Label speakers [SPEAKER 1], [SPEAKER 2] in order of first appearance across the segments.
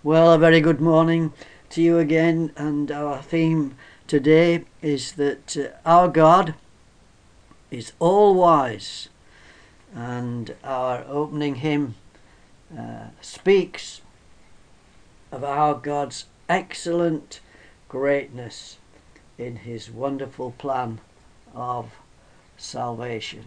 [SPEAKER 1] Well, a very good morning to you again, and our theme today is that our God is all wise, and our opening hymn speaks of our God's excellent greatness in his wonderful plan of salvation.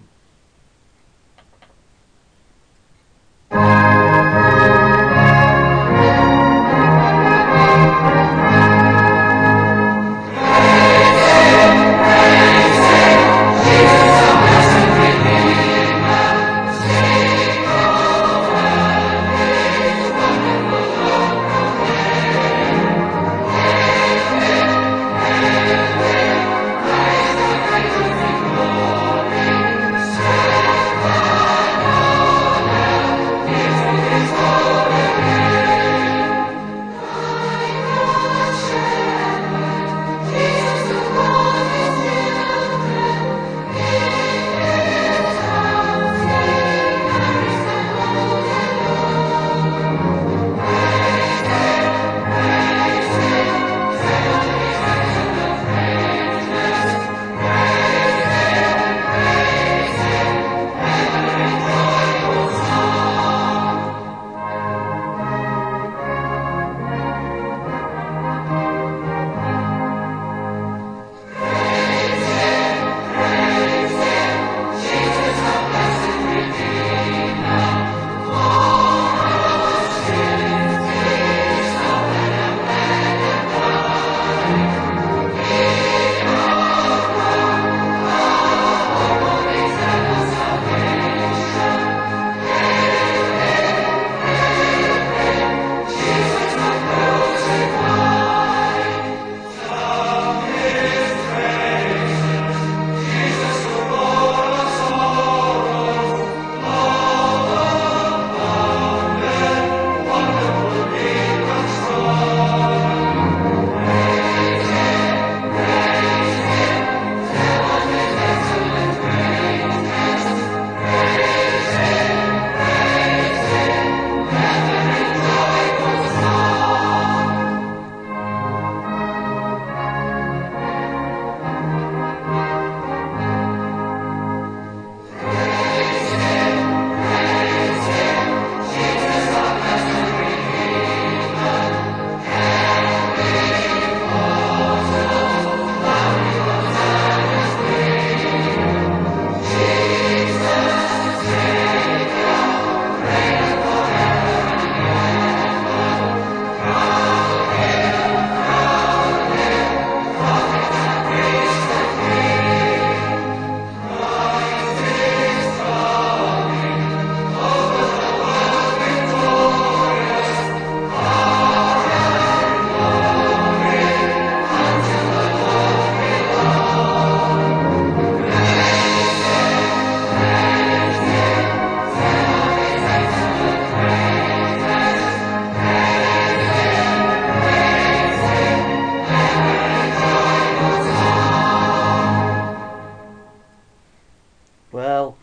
[SPEAKER 1] Well,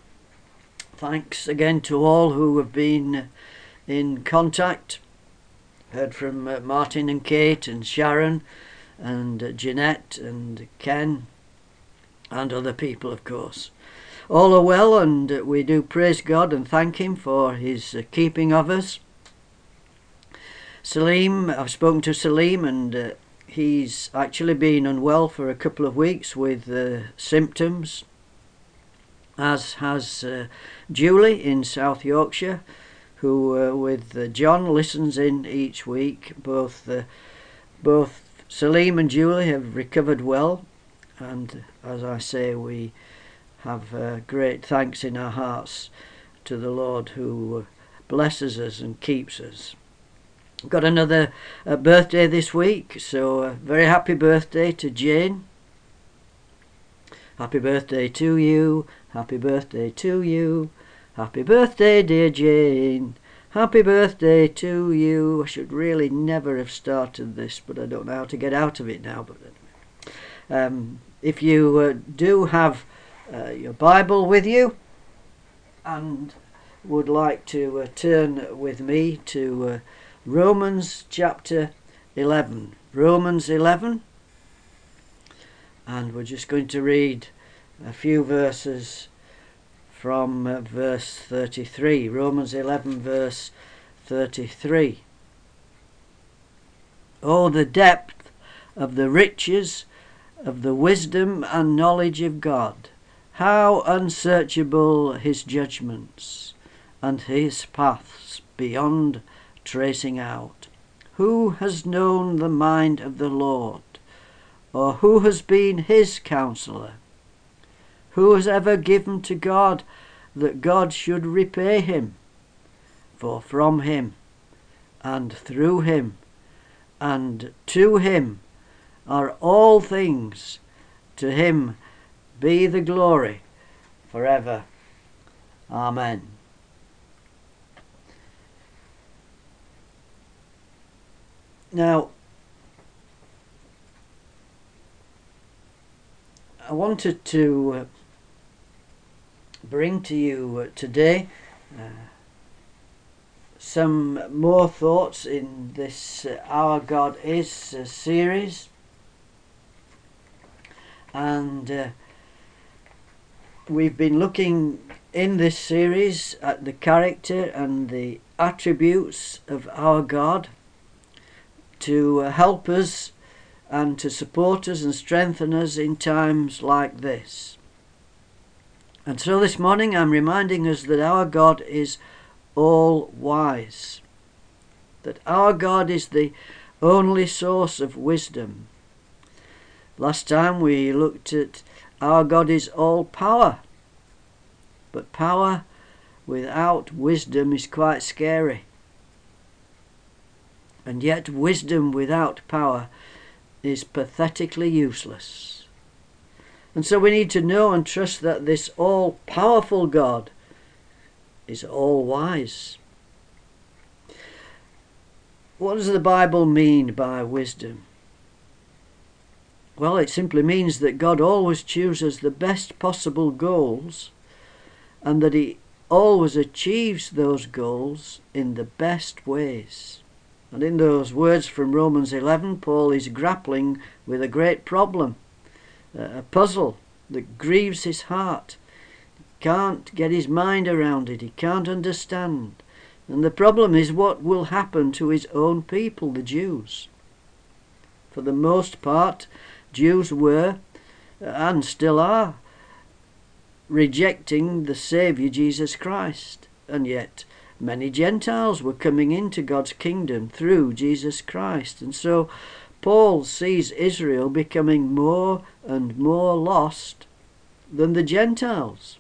[SPEAKER 1] thanks again to all who have been in contact. Heard from Martin and Kate and Sharon and Jeanette and Ken and other people, of course. All are well, and we do praise God and thank him for his keeping of us. Salim, I've spoken to Salim, and he's actually been unwell for a couple of weeks with symptoms, as has Julie in South Yorkshire, who with John listens in each week. Both Salim and Julie have recovered well, and as I say, we have great thanks in our hearts to the Lord who blesses us and keeps us. Got another birthday this week, so very happy birthday to Jane. Happy birthday to you, happy birthday to you, happy birthday dear Jane, happy birthday to you. I should really never have started this, but I don't know how to get out of it now. But if you do have your Bible with you and would like to turn with me to Romans chapter 11. Romans 11. And we're just going to read a few verses from verse 33. Romans 11 verse 33. Oh, the depth of the riches of the wisdom and knowledge of God! How unsearchable his judgments, and his paths beyond tracing out. Who has known the mind of the Lord? Or who has been his counselor? Who has ever given to God that God should repay him? For from him, and through him, and to him are all things. To him be the glory forever. Amen. Now, I wanted to bring to you today some more thoughts in this Our God Is series, and we've been looking in this series at the character and the attributes of our God to help us and to support us and strengthen us in times like this. And so this morning I'm reminding us that our God is all-wise, that our God is the only source of wisdom. Last time we looked at our God is all-power, but power without wisdom is quite scary. And yet wisdom without power is pathetically useless. And so we need to know and trust that this all-powerful God is all-wise. What does the Bible mean by wisdom? Well, it simply means that God always chooses the best possible goals, and that he always achieves those goals in the best ways. And in those words from Romans 11, Paul is grappling with a great problem, a puzzle that grieves his heart. He can't get his mind around it, he can't understand. And the problem is what will happen to his own people, the Jews. For the most part, Jews were, and still are, rejecting the Saviour Jesus Christ. And yet many Gentiles were coming into God's kingdom through Jesus Christ. And so Paul sees Israel becoming more and more lost than the Gentiles.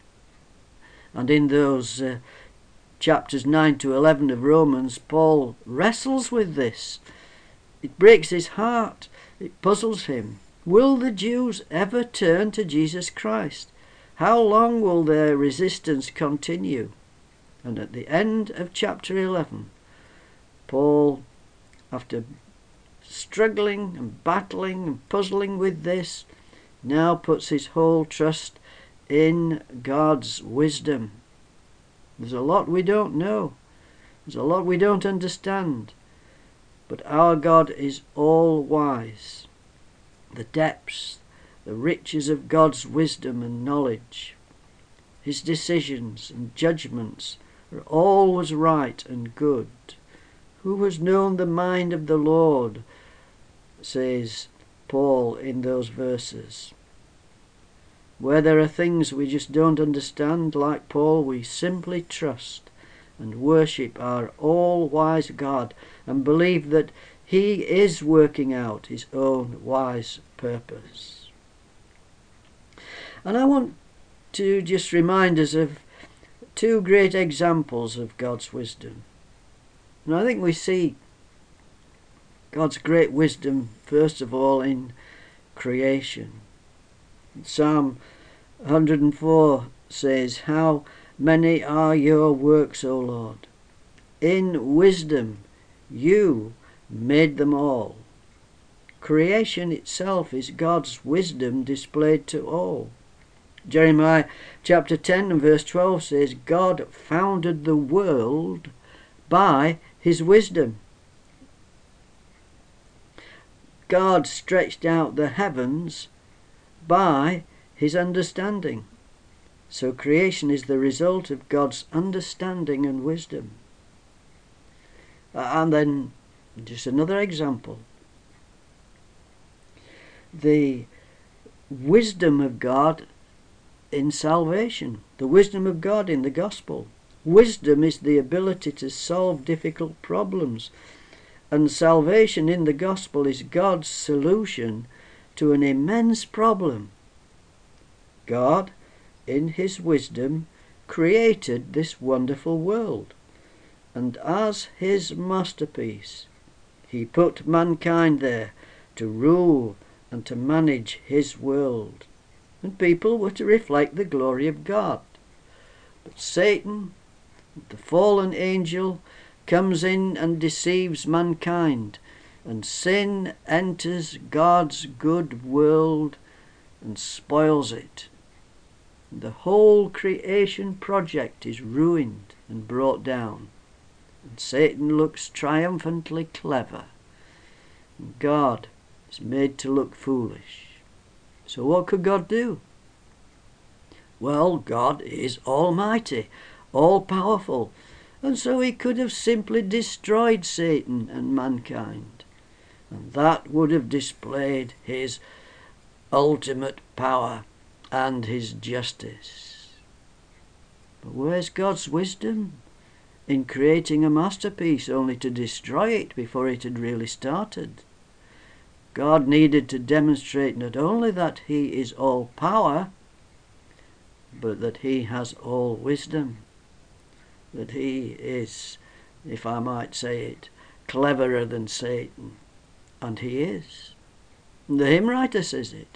[SPEAKER 1] And in those chapters 9 to 11 of Romans, Paul wrestles with this. It breaks his heart. It puzzles him. Will the Jews ever turn to Jesus Christ? How long will their resistance continue? And at the end of chapter 11, Paul, after struggling and battling and puzzling with this, now puts his whole trust in God's wisdom. There's a lot we don't know. There's a lot we don't understand. But our God is all-wise. The depths, the riches of God's wisdom and knowledge, his decisions and judgments are always right and good. Who has known the mind of the Lord, says Paul in those verses. Where there are things we just don't understand, like Paul, we simply trust and worship our all-wise God and believe that he is working out his own wise purpose. And I want to just remind us of two great examples of God's wisdom. And I think we see God's great wisdom first of all in creation. Psalm 104 says, "How many are your works, O Lord? In wisdom you made them all." Creation itself is God's wisdom displayed to all. Jeremiah chapter 10 and verse 12 says, "God founded the world by his wisdom. God stretched out the heavens by his understanding. So creation is the result of God's understanding and wisdom. And then just another example. The wisdom of God in salvation, the wisdom of God in the gospel. Wisdom is the ability to solve difficult problems, and salvation in the gospel is God's solution to an immense problem. God, in his wisdom, created this wonderful world, and as his masterpiece, he put mankind there to rule and to manage his world, and people were to reflect the glory of God. But Satan, the fallen angel, comes in and deceives mankind, and sin enters God's good world and spoils it. The whole creation project is ruined and brought down, and Satan looks triumphantly clever, and God is made to look foolish. So what could God do? Well, God is almighty, all-powerful, and so he could have simply destroyed Satan and mankind, and that would have displayed his ultimate power and his justice. But where's God's wisdom in creating a masterpiece only to destroy it before it had really started? God needed to demonstrate not only that he is all power, but that he has all wisdom, that he is, if I might say it, cleverer than Satan, and he is. The hymn writer says it.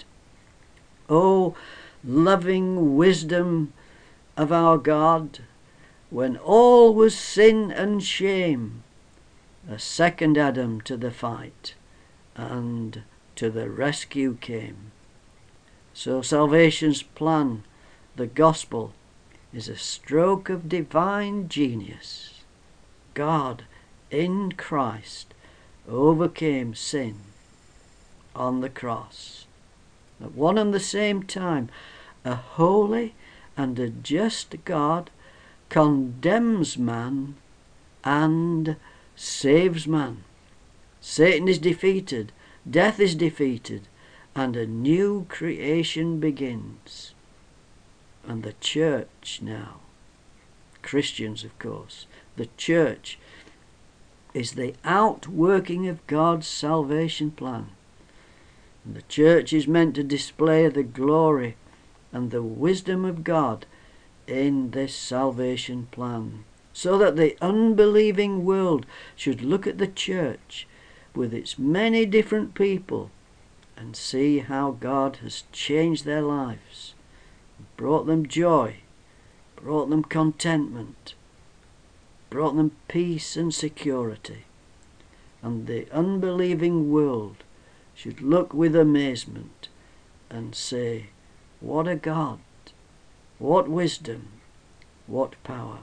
[SPEAKER 1] Oh, loving wisdom of our God, when all was sin and shame, a second Adam to the fight and to the rescue came. So salvation's plan, the gospel, is a stroke of divine genius. God in Christ overcame sin on the cross. At one and the same time, a holy and a just God condemns man and saves man. Satan is defeated, death is defeated, and a new creation begins. And the church now, Christians of course, the church is the outworking of God's salvation plan. And the church is meant to display the glory and the wisdom of God in this salvation plan, so that the unbelieving world should look at the church with its many different people and see how God has changed their lives, brought them joy, brought them contentment, brought them peace and security. And the unbelieving world should look with amazement and say, what a God, what wisdom, what power.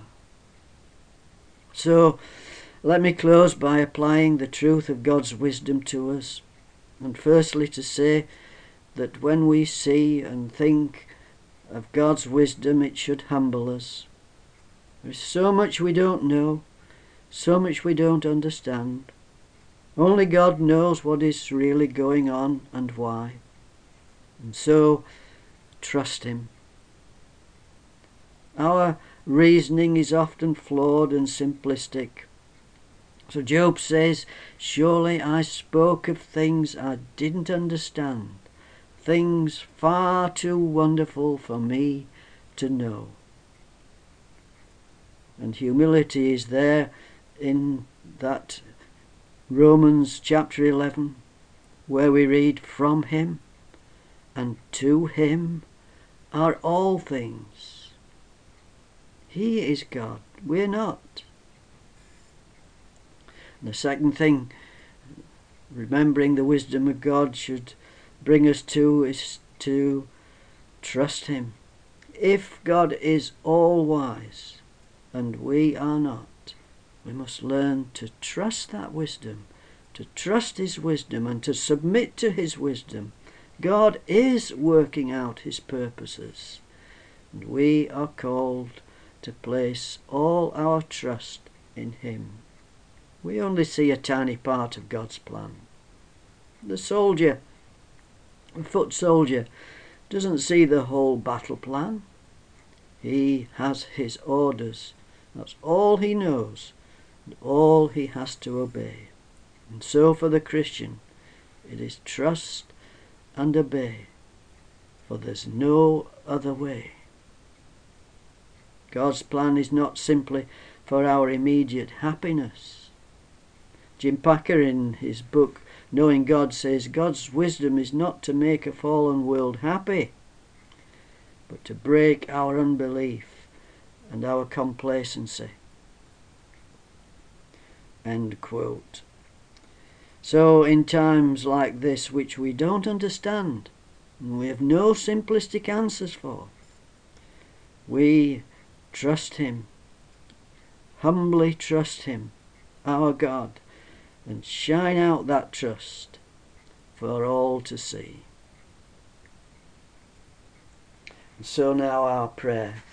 [SPEAKER 1] So let me close by applying the truth of God's wisdom to us, and firstly to say that when we see and think of God's wisdom, it should humble us. There's so much we don't know, so much we don't understand. Only God knows what is really going on and why. And so, trust him. Our reasoning is often flawed and simplistic. So Job says, surely I spoke of things I didn't understand, things far too wonderful for me to know. And humility is there in that Romans chapter 11, where we read, from him and to him are all things. He is God, we're not. The second thing, remembering the wisdom of God, should bring us to is to trust him. If God is all wise and we are not, We must learn to trust that wisdom, to trust his wisdom and to submit to his wisdom. God is working out his purposes, and we are called to place all our trust in him. We only see a tiny part of God's plan. The foot soldier, doesn't see the whole battle plan. He has his orders. That's all he knows, and all he has to obey. And so for the Christian, it is trust and obey, for there's no other way. God's plan is not simply for our immediate happiness. Jim Packer, in his book Knowing God, says God's wisdom is not to make a fallen world happy, but to break our unbelief and our complacency. End quote. So in times like this, which we don't understand and we have no simplistic answers for, we trust him, humbly trust him, our God, and shine out that trust for all to see. And so now our prayer.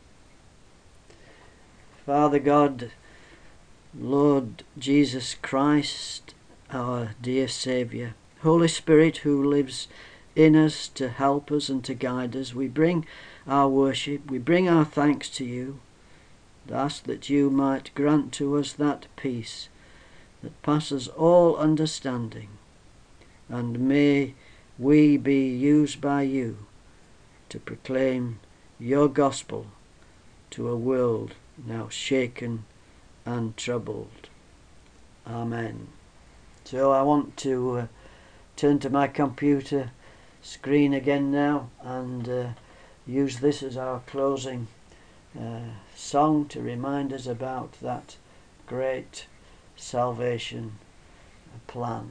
[SPEAKER 1] Father God, Lord Jesus Christ, our dear Saviour, Holy Spirit who lives in us to help us and to guide us, we bring our worship, we bring our thanks to you, and ask that you might grant to us that peace that passes all understanding, and may we be used by you to proclaim your gospel to a world now shaken and troubled. Amen. So I want to turn to my computer screen again now and use this as our closing song to remind us about that great salvation plan.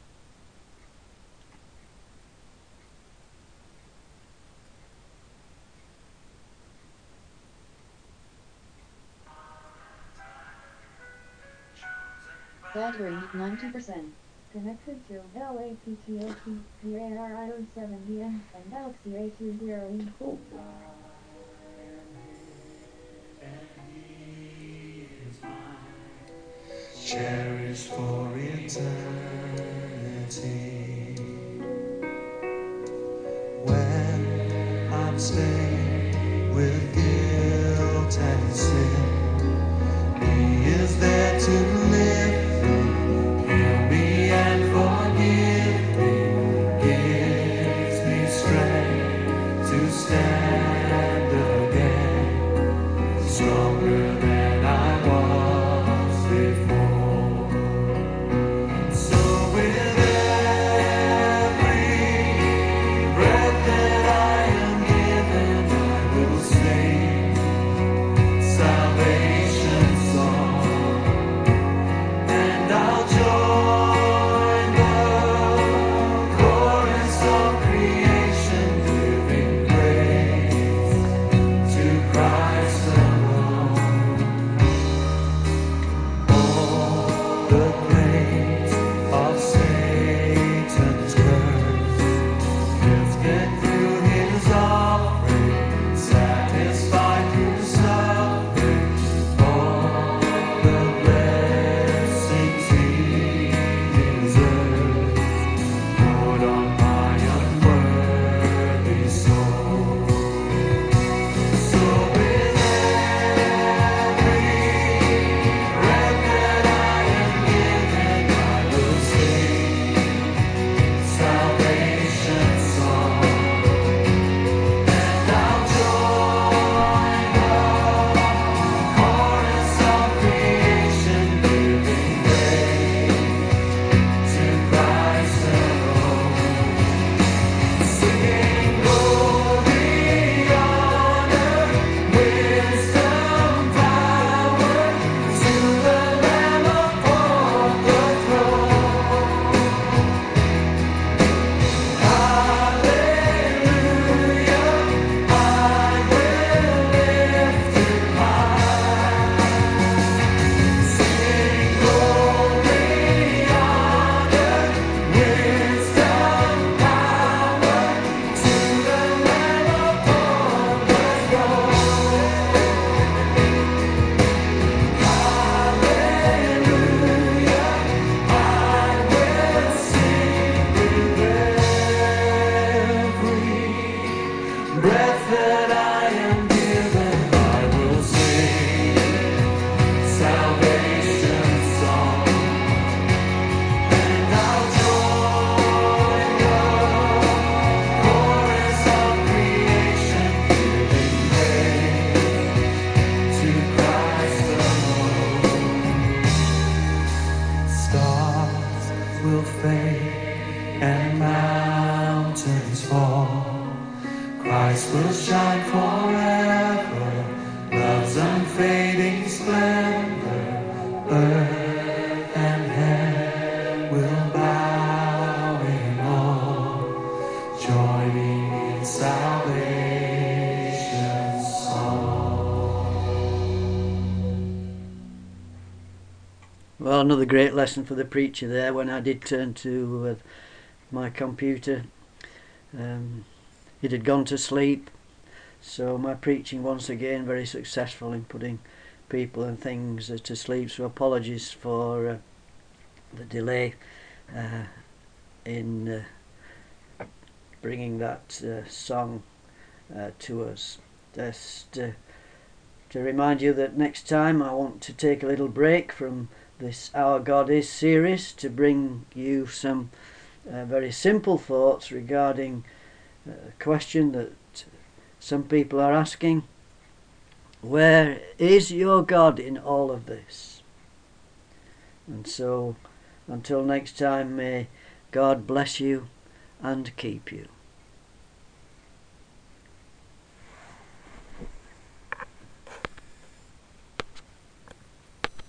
[SPEAKER 2] Battery 90%. Connected to LAPTOP, PARIO 70M, and Galaxy A20.
[SPEAKER 1] Oh.
[SPEAKER 3] Cherished for eternity. When I'm stained with guilt and sin, he is there to lift me, heal me and forgive me, gives me strength to stand again, stronger than I was before. So with every breath that I am given, I will sing salvation's song, and I'll join the chorus of creation, giving praise to Christ alone. earth and heaven will bow in awe, joining in salvation's song.
[SPEAKER 1] Well, another great lesson for the preacher there. When I did turn to my computer, it had gone to sleep. So my preaching once again very successful in putting people and things to sleep. So apologies for the delay in bringing that song to us. Just to remind you that next time I want to take a little break from this Our God Is series to bring you some very simple thoughts regarding a question that some people are asking: where is your God in all of this? And so until next time, may God bless you and keep you.